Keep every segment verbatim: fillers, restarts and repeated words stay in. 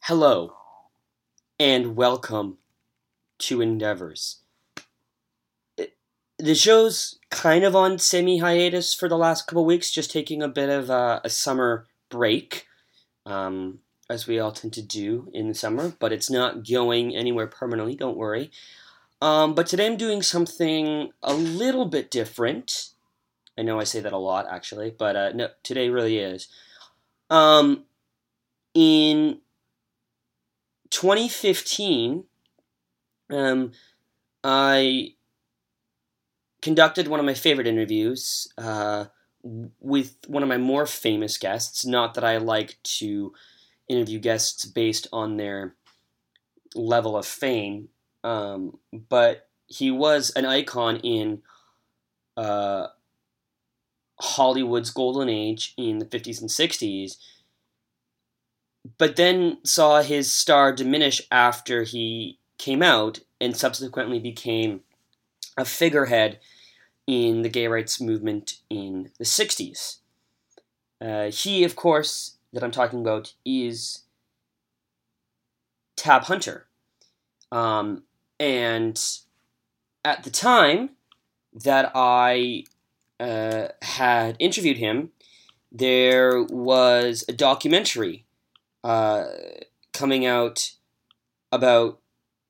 Hello, and welcome to Endeavors. The show's kind of on semi-hiatus for the last couple weeks, just taking a bit of a, a summer break, um, as we all tend to do in the summer, but it's not going anywhere permanently, don't worry. Um, but today I'm doing something a little bit different. I know I say that a lot, actually, but uh, no, today really is. Um, in twenty fifteen, um, I conducted one of my favorite interviews uh, with one of my more famous guests. Not that I like to interview guests based on their level of fame, um, but he was an icon in uh, Hollywood's golden age in the fifties and sixties, but then saw his star diminish after he came out and subsequently became a figurehead in the gay rights movement in the sixties. Uh, he, of course, that I'm talking about is Tab Hunter. Um, and at the time that I uh, had interviewed him, there was a documentary uh, coming out about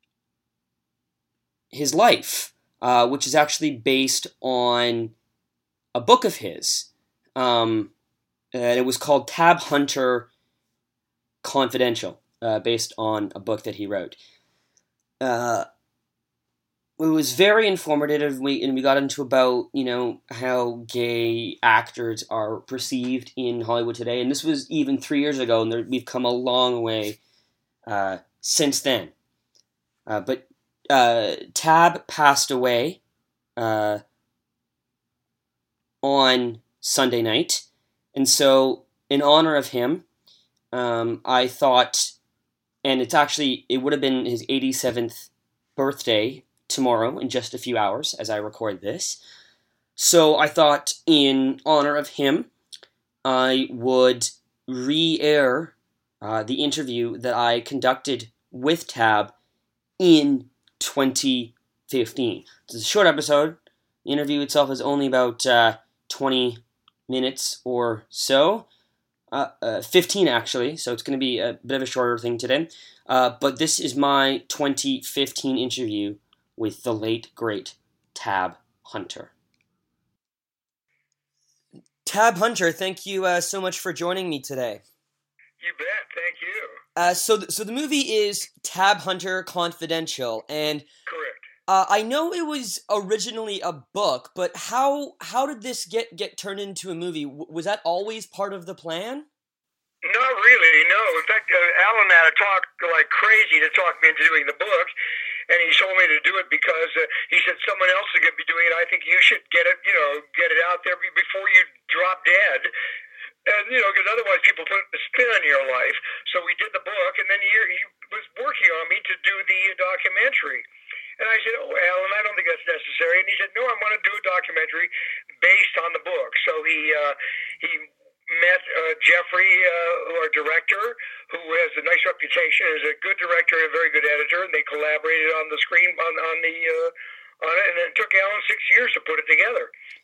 his life, uh, which is actually based on a book of his. Um, and it was called Tab Hunter Confidential, uh, based on a book that he wrote. Uh, it was very informative, and we, and we got into about, you know, how gay actors are perceived in Hollywood today. And this was even three years ago, and there, we've come a long way uh, since then. Uh, but uh, Tab passed away uh, on Sunday night. And so, in honor of him, um, I thought, and it's actually, it would have been his eighty-seventh birthday tomorrow in just a few hours as I record this. So I thought, in honor of him, I would re-air uh, the interview that I conducted with Tab in twenty fifteen. It's a short episode. The interview itself is only about uh, twenty minutes or so. Uh, uh, fifteen actually, so it's going to be a bit of a shorter thing today. Uh, but this is my twenty fifteen interview with the late, great Tab Hunter. Tab Hunter, thank you uh, so much for joining me today. You bet, thank you. Uh, so, th- so the movie is Tab Hunter Confidential, and Correct. Uh, I know it was originally a book, but how how did this get, get turned into a movie? W- was that always part of the plan? Not really, no. In fact, uh, Alan had to talk like crazy to talk me into doing the book, and he told me to do it because uh, he said someone else is going to be doing it. I think you should get it, you know, get it out there before you drop dead. And, you know, because otherwise people put a spin on your life. So we did the book, and then he, he was working on me to do the documentary. And I said, oh, Alan, I don't think that's necessary. And he said, no, I want to do a documentary based on the book. So he uh, he met uh, Jeffrey, uh, our director, who has a nice reputation, is a good director and a very good editor, and they collaborated on the screen, on, on the uh, on it, and it took Alan six years to put it together.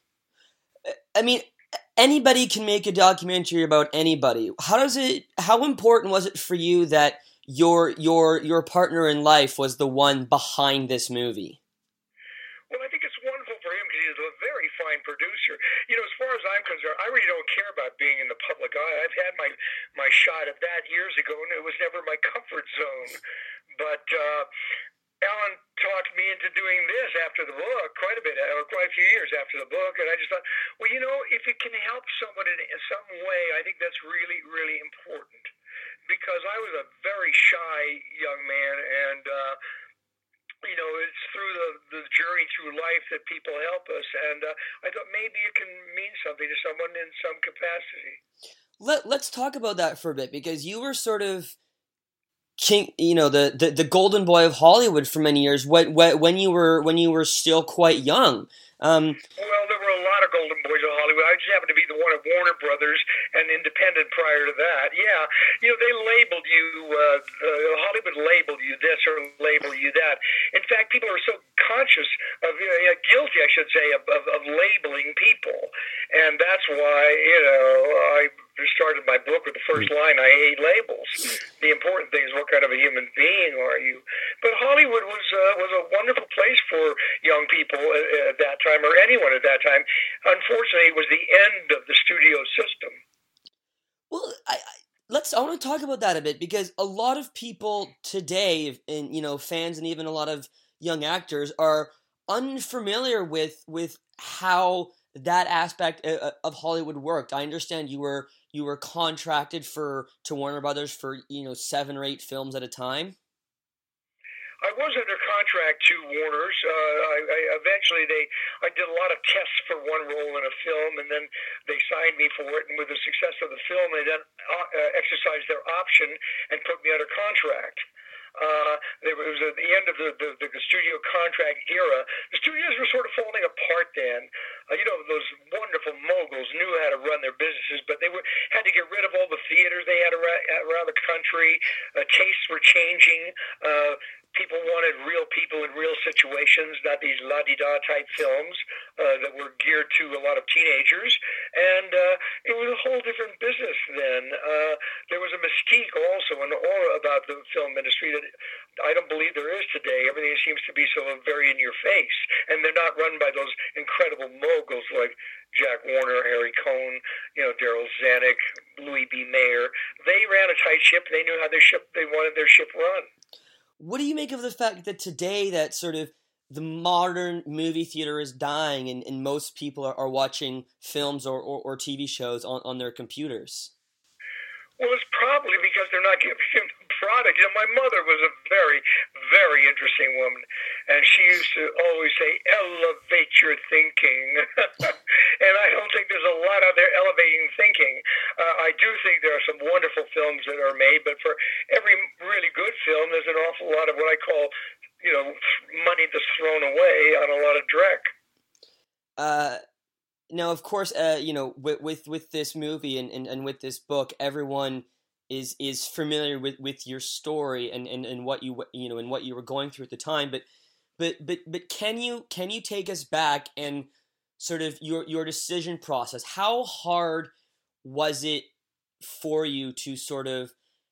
I mean, anybody can make a documentary about anybody. How does it? How important was it for you that your your your partner in life was the one behind this movie? Well, I think it's wonderful for him because he's a very fine producer. You know, as far as I'm concerned, I really don't care about being in the public eye. I've had my my shot of that years ago, and it was never my comfort zone. But uh, Alan talked me into doing this after the book, quite a bit, or quite a few years after the book, and I just thought, well, you know, if it can help someone in some way, I think that's really, really important. Because I was a very shy young man, and uh, you know, it's through the, the journey through life that people help us, and uh, I thought maybe it can mean something to someone in some capacity. Let Let's talk about that for a bit, because you were sort of king, you know, the, the, the golden boy of Hollywood for many years. When when you were when you were still quite young. Um, well, there were a lot of golden boys in Hollywood. I just happened to be the one of Warner Brothers and Independent prior to that. Yeah, you know, they labeled you uh, the label you this or label you that. In fact, people are so conscious of, you know, guilty, I should say, of, of, of labeling people. And that's why, you know, I started my book with the first line, I hate labels. The important thing is what kind of a human being are you? But Hollywood was uh, was a wonderful place for young people at, at that time, or anyone at that time. Unfortunately, it was the end of the studio system. Well, I, I let's I want to talk about that a bit, because a lot of people today, and you know, fans and even a lot of young actors are unfamiliar with with how that aspect of Hollywood worked. I understand you were you were contracted for to Warner Brothers for, you know, seven or eight films at a time. I was under contract to Warner's. Uh, I, I eventually they I did a lot of tests for one role in a film, and then they signed me for it. And with the success of the film, they then uh, exercised their option and put me under contract. Uh, it was at the end of the, the, the studio contract era. The studios were sort of falling apart then. Uh, you know, those wonderful moguls knew how to run their businesses, but they were, had to get rid of all the theaters they had around, around the country. Uh, tastes were changing. Uh, people wanted real people in real situations, not these la-di-da type films uh, that were geared to a lot of teenagers. And uh, it was a whole different business then. Uh, there was a mystique also, an aura about the film industry that I don't believe there is today. Everything seems to be so very in your face. And they're not run by those incredible moguls like Jack Warner, Harry Cohn, you know, Daryl Zanuck, Louis B. Mayer. They ran a tight ship. They knew how their ship, they wanted their ship run. What do you make of the fact that today that sort of the modern movie theater is dying, and, and most people are, are watching films or, or, or T V shows on, on their computers? Well, it's probably because they're not giving him the product. You know, my mother was a very, very interesting woman, and she used to always say, elevate your thinking. And I don't think there's a lot out there elevating thinking. Uh, I do think there are some wonderful films that are made, but for every really good film, there's an awful lot of what I call, you know, money that's thrown away on a lot of dreck. Uh... Now, of course, uh, you know, with, with with this movie and, and, and with this book, everyone is is familiar with, with your story and, and, and what you you know and what you were going through at the time. But but but but can you can you take us back and sort of your your decision process? How hard was it for you to sort of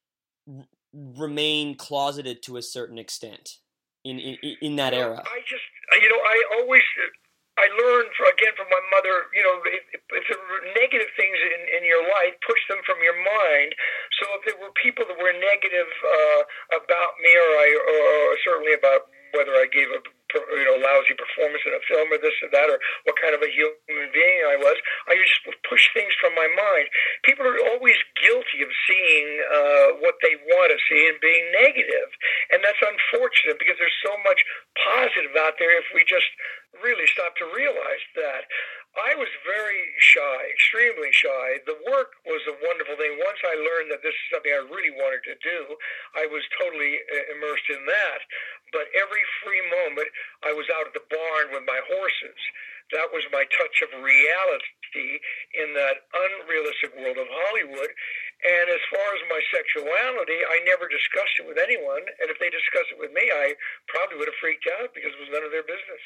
r- remain closeted to a certain extent in in, in that well, era? I just, you know, I always. I learned, for, again, from my mother, you know, if, if there were negative things in, in your life, push them from your mind. So if there were people that were negative uh, about me, or, I, or certainly about whether I gave a you know lousy performance in a film or this or that, or what kind of a human being I was, I just would push things from my mind. People are always guilty of seeing uh, what they want to see and being negative. And that's unfortunate because there's so much positive out there if we just really stop to realize that. I was very shy, extremely shy. The work was a wonderful thing. Once I learned that this is something I really wanted to do, I was totally immersed in that. But every free moment, I was out at the barn with my horses. That was my touch of reality in that unrealistic world of Hollywood. And as far as my sexuality, I never discussed it with anyone. And if they discussed it with me, I probably would have freaked out because it was none of their business.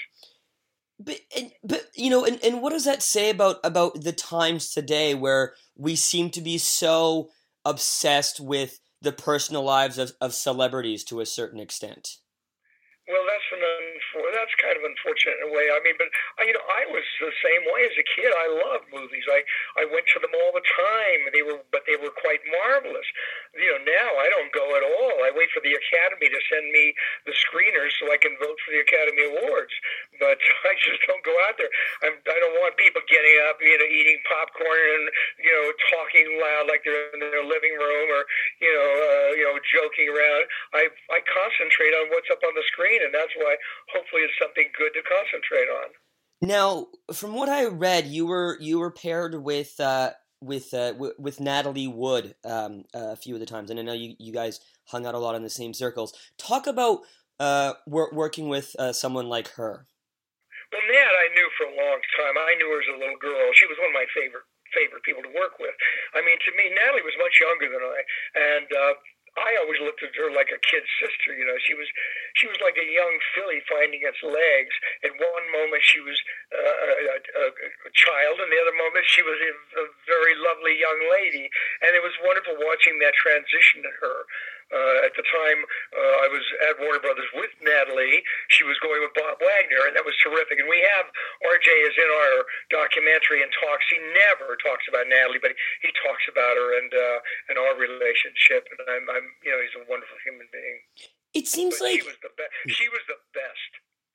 But, and, but you know, and, and what does that say about, about the times today where we seem to be so obsessed with the personal lives of, of celebrities to a certain extent? Well, that's an unfor- that's kind of unfortunate in a way. I mean, but I, you know, I was the same way as a kid. I loved movies. I, I went to them all the time. They were, but they were quite marvelous. You know, now I don't go at all. I wait for the Academy to send me the screeners so I can vote for the Academy Awards. But I just don't go out there. I'm, I don't want people getting up, you know, eating popcorn and you know, talking loud like they're in their living room, or you know, uh, you know, joking around. I I concentrate on what's up on the screen. And that's why hopefully it's something good to concentrate on. Now, from what I read, you were you were paired with uh, with uh, w- with Natalie Wood um, uh, a few of the times, and I know you, you guys hung out a lot in the same circles. Talk about uh, wor- working with uh, someone like her. Well, Nat, I knew for a long time. I knew her as a little girl. She was one of my favorite favorite people to work with. I mean, to me, Natalie was much younger than I, and. Uh, I always looked at her like a kid sister. You know, she was she was like a young filly finding its legs. At one moment, she was uh, a, a, a child, and the other moment, she was a, a very lovely young lady. And it was wonderful watching that transition in her. Uh, at the time, uh, I was at Warner Brothers with Natalie. She was going with Bob Wagner, and that was terrific. And we have R J is in our documentary and talks. He never talks about Natalie, but he talks about her and uh, and our relationship. And I'm, I'm, you know, he's a wonderful human being. It seems but like she was the best. She was the best.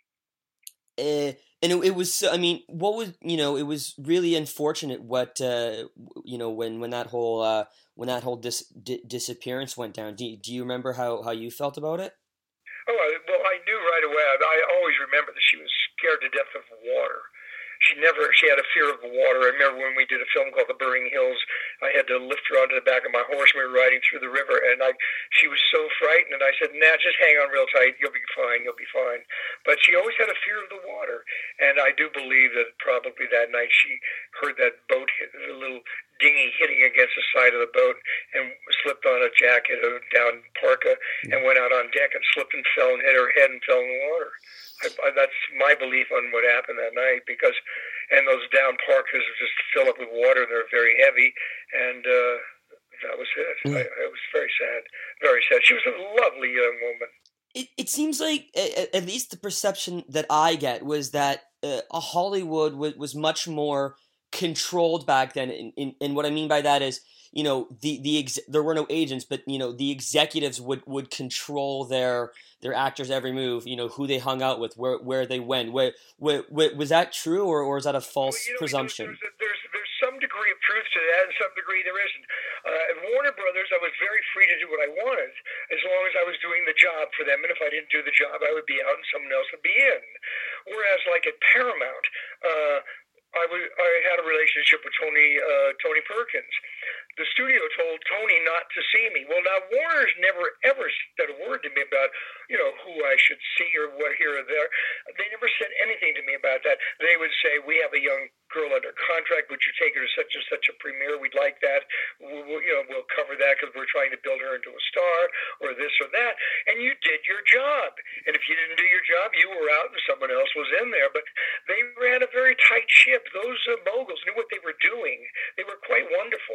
Uh, and it, it was, I mean, what was, you know, it was really unfortunate what, uh, you know, when, when that whole, uh, when that whole dis- di- disappearance went down. Do, do you remember how, how you felt about it? Oh, well, I knew right away. I always remember that she was scared to death of water. She never, she had a fear of the water. I remember when we did a film called The Burning Hills, I had to lift her onto the back of my horse when we were riding through the river, and I, she was so frightened, and I said, Nat, just hang on real tight, you'll be fine, you'll be fine. But she always had a fear of the water, and I do believe that probably that night she heard that boat hit, a little dinghy hitting against the side of the boat, and slipped on a jacket, a down parka, and went out on deck and slipped and fell and hit her head and fell in the water. I, I, that's my belief on what happened that night, because, and those down parkas just fill up with water, and they're very heavy, and uh, that was it. Mm. I, it was very sad, very sad. She was a lovely young woman. It, it seems like, at, at least the perception that I get, was that uh, Hollywood was, was much more controlled back then, and, and, and what I mean by that is, you know, the the ex- there were no agents, but you know, the executives would, would control their their actors' every move. You know, who they hung out with, where where they went. Where, where, where was that true, or, or is that a false well, you know, presumption? There's, there's there's some degree of truth to that, and some degree there isn't. Uh, at Warner Brothers, I was very free to do what I wanted, as long as I was doing the job for them. And if I didn't do the job, I would be out, and someone else would be in. Whereas, like at Paramount, uh, I, was, I had a relationship with Tony uh, Tony Perkins. The studio told Tony not to see me. Well, now Warner's never ever said a word to me about, you know, who I should see or what here or there. They never said anything to me about that. They would say, we have a young girl under contract. Would you take her to such and such a premiere? We'd like that. We'll, we'll, you know, we'll cover that because we're trying to build her into a star or this or that. And you did your job. And if you didn't do your job, you were out and someone else was in there. But they ran a very tight ship. Those uh, moguls knew what they were doing. They were quite wonderful.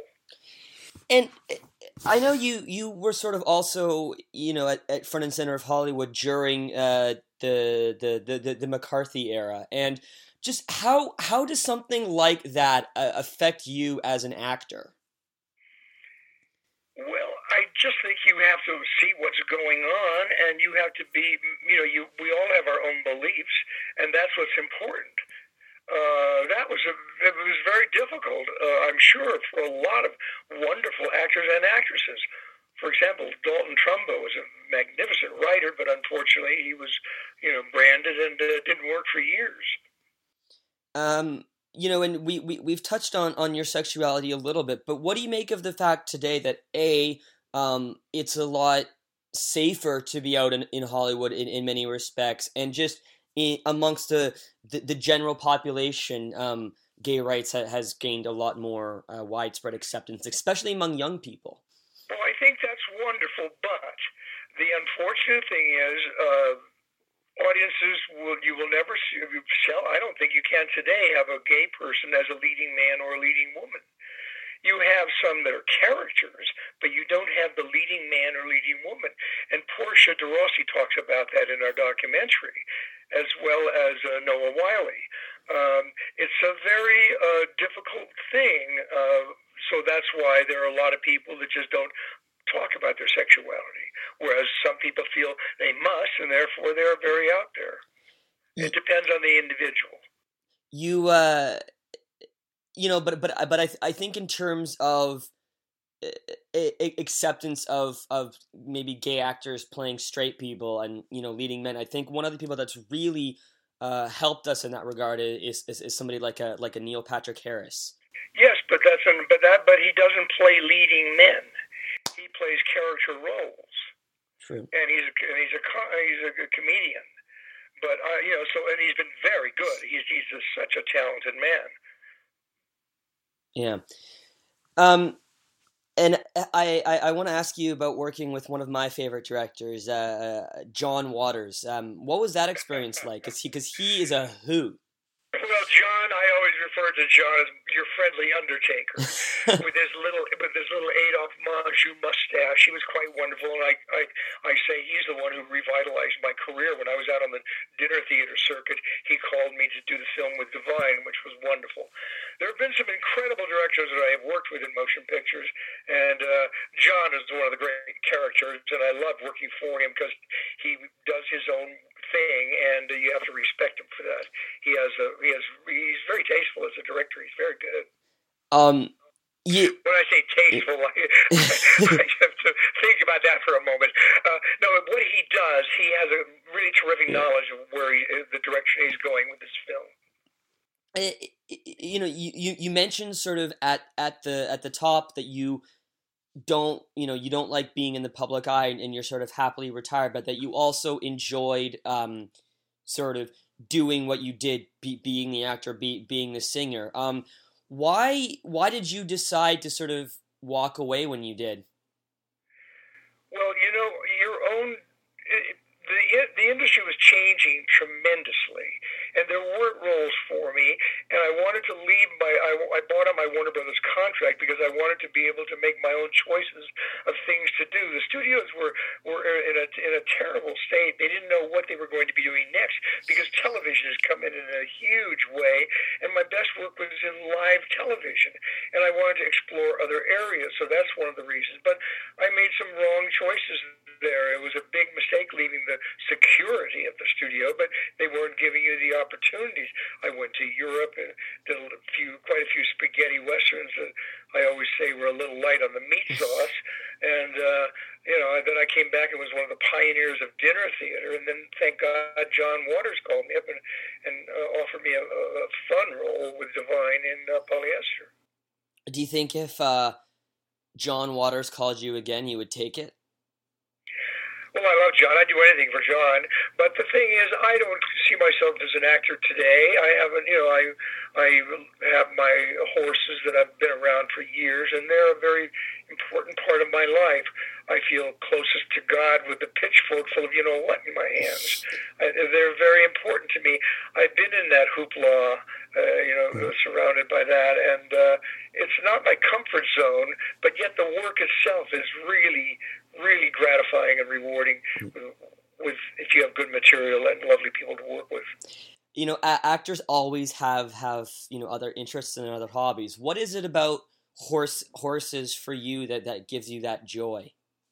And I know you, you were sort of also, you know, at, at front and center of Hollywood during uh, the, the, the, the McCarthy era. And just how how does something like that uh, affect you as an actor? Well, I just think you have to see what's going on, and you have to be, you know, you we all have our own beliefs, and that's what's important. Uh, that was a, it was very difficult, uh, I'm sure, for a lot of wonderful actors and actresses. For example, Dalton Trumbo was a magnificent writer, but unfortunately he was, you know, branded and uh, didn't work for years. Um, you know, and we, we, we've touched on, on your sexuality a little bit, but what do you make of the fact today that, A, um, it's a lot safer to be out in, in Hollywood in, in many respects, and just in, amongst the, the, the general population, um, gay rights ha- has gained a lot more uh, widespread acceptance, especially among young people? Well, I think that's wonderful, but the unfortunate thing is, uh, audiences will you will never see, sell. I don't think you can today have a gay person as a leading man or a leading woman. You have some that are characters, but you don't have the leading man or leading woman. And Portia de Rossi talks about that in our documentary, as well as uh, Noah Wiley. Um, it's a very uh, difficult thing, uh, so that's why there are a lot of people that just don't talk about their sexuality, whereas some people feel they must, and therefore they're very out there. It depends on the individual. You, uh, you know, but but but I th- I think in terms of acceptance of of maybe gay actors playing straight people and, you know, leading men, I think one of the people that's really uh, helped us in that regard is, is is somebody like a like a Neil Patrick Harris. Yes, but that's an, but that but he doesn't play leading men. He plays character roles. True. And he's a, and he's a he's a comedian. But uh, you know, so and he's been very good. He's he's a, such a talented man. Yeah. Um. And I, I, I want to ask you about working with one of my favorite directors, uh, John Waters. Um, what was that experience like? Because he, cause he is a hoot. Well, John, I always refer to John as your friendly Undertaker, with his little with his little Adolphe Menjou mustache. He was quite wonderful, and I, I I say he's the one who revitalized my career. When I was out on the dinner theater circuit, he called me to do the film with Divine, which was wonderful. There have been some incredible directors that I have worked with in motion pictures, and uh, John is one of the great characters, and I love working for him because he does his own thing, and uh, you have to respect him for that. He has a he has he's very tasteful as a director. He's very good. Um, you... When I say tasteful, I, I have to think about that for a moment. Uh, no, what he does, he has a really terrific knowledge of where he, the direction he's going with this film. You know, you, you, you mentioned sort of at, at the at the top that you don't, you know, you don't like being in the public eye and you're sort of happily retired, but that you also enjoyed um, sort of doing what you did, be, being the actor, be, being the singer. Um, why why did you decide to sort of walk away when you did? Well, you know, your own... It, The, the industry was changing tremendously, and there weren't roles for me, and I wanted to leave my, I, I bought out my Warner Brothers contract because I wanted to be able to make my own choices of things to do. The studios were, were in a, in a terrible state. They didn't know what they were going to be doing next because television has come in in a huge way, and my best work was in live television, and I wanted to explore other areas, so that's one of the reasons. But I made some wrong choices there. It was a big mistake leaving the security of the studio, but they weren't giving you the opportunities. I went to Europe and did a few, quite a few spaghetti westerns that I always say were a little light on the meat sauce. And, uh, you know, then I came back and was one of the pioneers of dinner theater. And then, thank God, John Waters called me up and, and uh, offered me a, a fun role with Divine in uh, Polyester. Do you think if uh, John Waters called you again, you would take it? Well, I love John. I'd do anything for John. But the thing is, I don't see myself as an actor today. I haven't, you know, I I have my horses that I've been around for years, and they're a very important part of my life. I feel closest to God with the pitchfork full of you know what in my hands. I, they're very important to me. I've been in that hoopla, uh, you know, surrounded by that, and uh, it's not my comfort zone, but yet the work itself is really, really gratifying and rewarding with, with if you have good material and lovely people to work with. You know, a- actors always have, have, you know, other interests and other hobbies. What is it about horse horses for you that, that gives you that joy?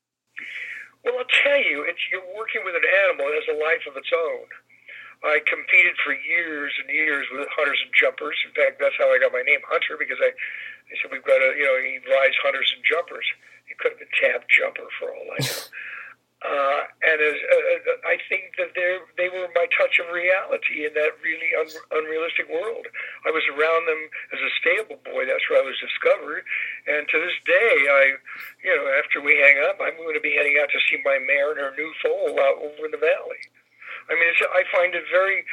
Well, I'll tell you, it's you're working with an animal that has a life of its own. I competed for years and years with hunters and jumpers. In fact, that's how I got my name, Hunter, because I, I said, we've got a, you know, he rides hunters and jumpers. He could have been Tab Jumper for all I know. Uh, and as, uh, I think that they they were my touch of reality in that really un- unrealistic world. I was around them as a stable boy. That's where I was discovered. And to this day, I, you know, after we hang up, I'm going to be heading out to see my mare and her new foal out over in the valley. I mean, it's, I find it very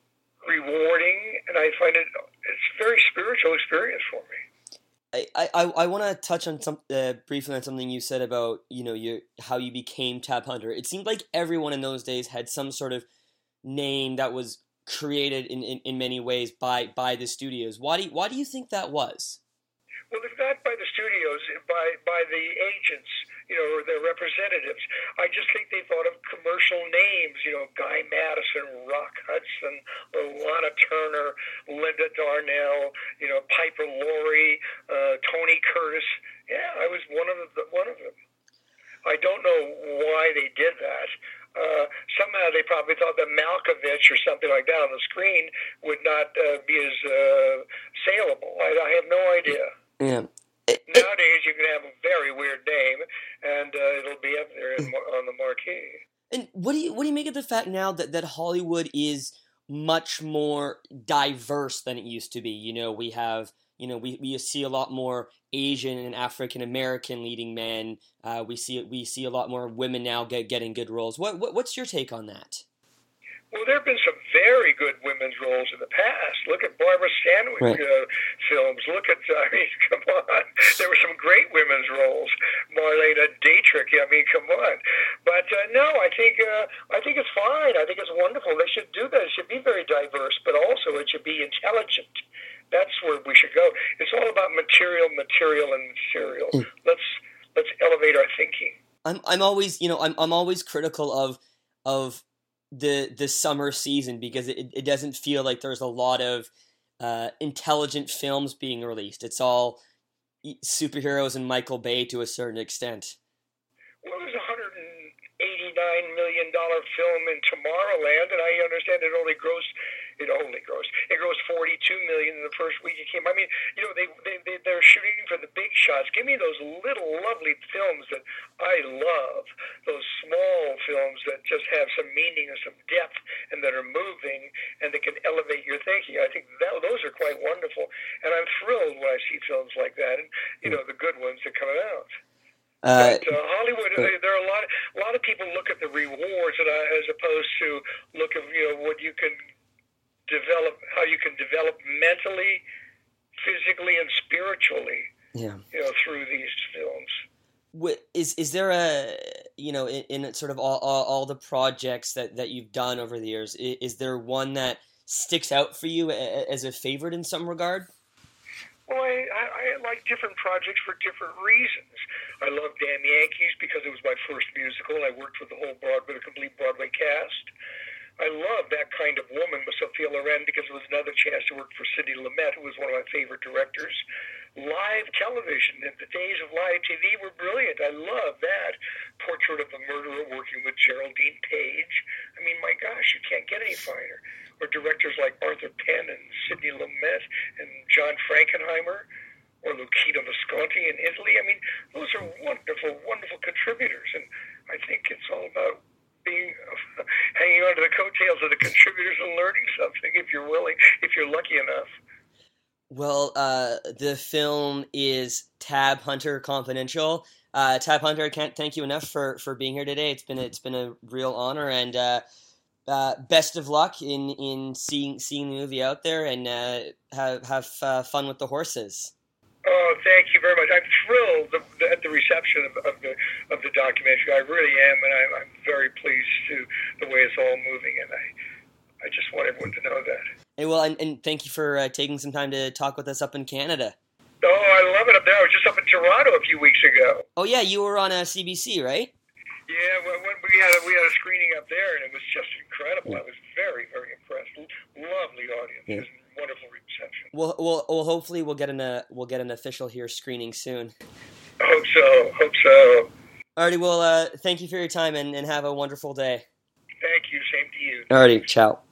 rewarding, and I find it it's a very spiritual experience for me. I, I, I want to touch on some uh, briefly on something you said about, you know, your how you became Tab Hunter. It seemed like everyone in those days had some sort of name that was created in, in, in many ways by, by the studios. Why do you, why do you think that was? Well, it's not by the studios, by by the agents, you know, or their representatives. I just think they thought of commercial names, you know, Guy Madison, Rock Hudson, Lana Turner, Linda Darnell, you know, Piper Laurie, uh, Tony Curtis. Yeah, I was one of the, one of them. I don't know why they did that. Uh, somehow they probably thought that Malkovich or something like that on the screen would not uh, be as uh, saleable. I, I have no idea. Yeah. Nowadays, you can have a very weird name, and uh, it'll be up there in, on the marquee. And what do you what do you make of the fact now that, that Hollywood is much more diverse than it used to be? You know, we have you know we, we see a lot more Asian and African American leading men. Uh, we see we see a lot more women now get, getting good roles. What, what what's your take on that? Well, there have been some very good women's roles in the past. Look at Barbara Stanwyck Right. uh, films. Look at, I mean, come on. There were some great women's roles. Marlena Dietrich, I mean, come on. But uh, no, I think uh, I think it's fine. I think it's wonderful. They should do that. It should be very diverse, but also it should be intelligent. That's where we should go. It's all about material, material, and material. Mm. Let's let's elevate our thinking. I'm I'm always you know I'm I'm always critical of of the the summer season because it, it doesn't feel like there's a lot of uh, intelligent films being released. It's all superheroes and Michael Bay to a certain extent. Well, there's a one hundred eighty-nine million dollars film in Tomorrowland, and I understand it only grossed, it only grossed, it grossed forty-two million dollars in the first week it came. I mean, you know, they, they, they, they're shooting for the big shots. Give me those little lovely films that I love, those small films that just have some meaning and some depth and that are moving and that can elevate your thinking. I think that, those are quite wonderful, and I'm thrilled when I see films like that, and, you know, the good ones that come out. Uh, But uh, Hollywood, uh, there are a lot. Of, a lot of people look at the rewards, and uh, as opposed to look at you know what you can develop, how you can develop mentally, physically, and spiritually. yeah. You know, through these films. Wh- Is is there a you know in, in sort of all, all all the projects that, that you've done over the years? Is, is there one that sticks out for you a- as a favorite in some regard? Well, I, I, I like different projects for different reasons. I love Damn Yankees because it was my first musical, and I worked with the whole Broadway, the complete Broadway cast. I love That Kind of Woman with Sophia Loren because it was another chance to work for Sidney Lumet, who was one of my favorite directors. Live television, and the days of live T V were brilliant. I love that. Portrait of the Murderer, working with Geraldine Page. I mean, my gosh, you can't get any finer. Or directors like Arthur Penn and Sidney Lumet and John Frankenheimer or Luchino Visconti in Italy. I mean, those are wonderful, wonderful contributors. And I think it's all about being hanging on to the coattails of the contributors and learning something if you're willing, if you're lucky enough. Well, uh, the film is Tab Hunter Confidential. Uh, Tab Hunter, I can't thank you enough for, for being here today. It's been a, it's been a real honor, and uh, uh, best of luck in, in seeing seeing the movie out there, and uh, have have uh, fun with the horses. Oh, thank you very much. I'm thrilled at the reception of, of the of the documentary. I really am, and I'm, I'm very pleased to the way it's all moving, and I I just want everyone to know that. Hey, well, and, and thank you for uh, taking some time to talk with us up in Canada. Oh, I love it up there. I was just up in Toronto a few weeks ago. Oh yeah, you were on uh, C B C, right? Yeah, when, when we had a, we had a screening up there, and it was just incredible. I was very, very impressed. Lovely audience, Yeah. and wonderful reception. Well, well, well. Hopefully, we'll get an uh, we'll get an official here screening soon. Hope so. Hope so. Alrighty, well, uh, thank you for your time, and, and have a wonderful day. Thank you. Same to you. Alrighty, ciao.